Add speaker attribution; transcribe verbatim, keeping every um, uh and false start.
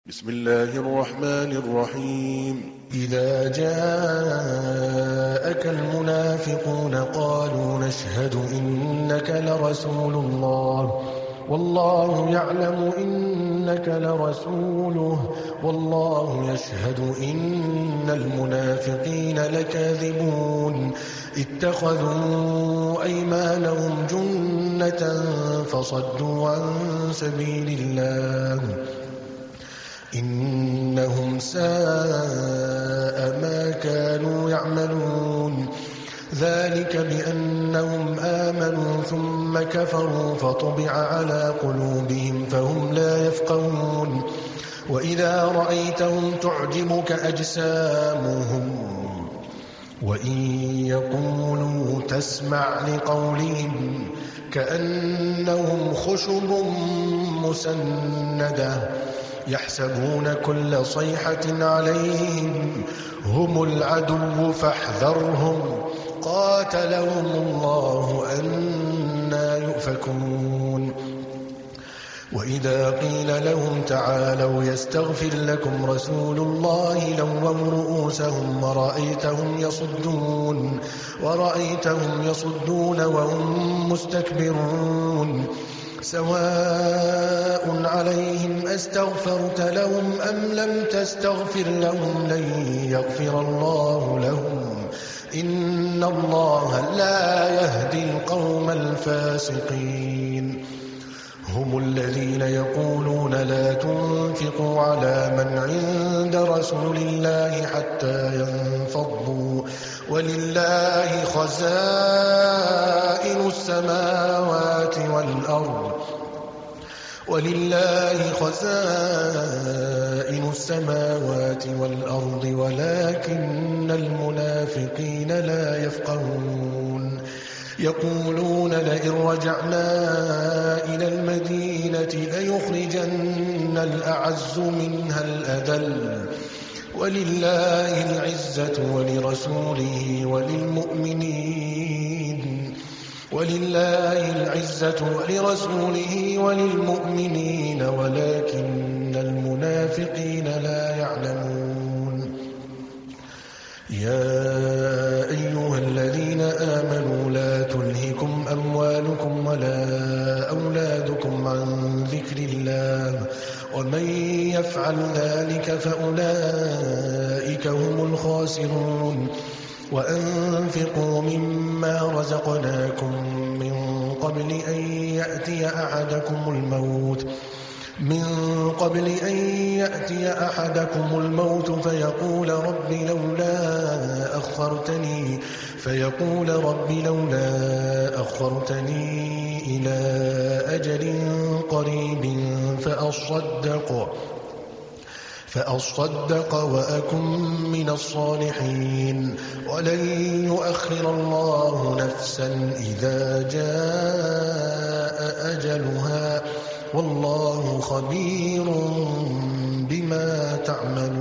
Speaker 1: بسم الله الرحمن الرحيم
Speaker 2: إذا جاءك المنافقون قالوا نشهد إنك لرسول الله والله يعلم إنك لرسوله والله يشهد إن المنافقين لكاذبون اتخذوا أيمانهم جنة فصدوا عن سبيل الله إنهم ساء ما كانوا يعملون ذلك بأنهم آمنوا ثم كفروا فطبع على قلوبهم فهم لا يفقهون وإذا رأيتهم تعجبك أجسامهم وإن يقولوا تسمع لقولهم كأنهم خشب مسندة يحسبون كل صيحة عليهم هم العدو فاحذرهم قاتلهم الله أنى يؤفكون وإذا قيل لهم تعالوا يستغفر لكم رسول الله لووا رؤوسهم ورأيتهم يصدون ورأيتهم يصدون وهم مستكبرون سواء عليهم أستغفرت لهم أم لم تستغفر لهم لن يغفر الله لهم إن الله لا يهدي القوم الفاسقين هم الذين يقولون لا تنفقوا على من عند رسول الله حتى ينفضوا ولله خزائن السماوات والأرض ولله خزائن السماوات والأرض ولكن المنافقين لا يفقهون يقولون لئن رجعنا إلى المدينة ليخرجن الأعز منها الأذل ولله العزة ولرسوله وللمؤمنين ولله العزة ولرسوله وللمؤمنين ولكن المنافقين لا يعلمون يا أيها الذين آمنوا لا تلهكم أموالكم ولا أولادكم عن ذكر الله ومن يفعل ذلك فأولئك هم الخاسرون وأنفقوا مما رزقناكم من قبل أن يأتي أحدكم الموت من قبل أن يأتي أحدكم الموت فيقول رب لولا أخرتني فيقول رب لولا أخرتني إلى أجل قريب فأصدق فأصدق وأكن من الصالحين ولن يؤخر الله نفسا إذا جاء أجلها والله خبير بما تعملون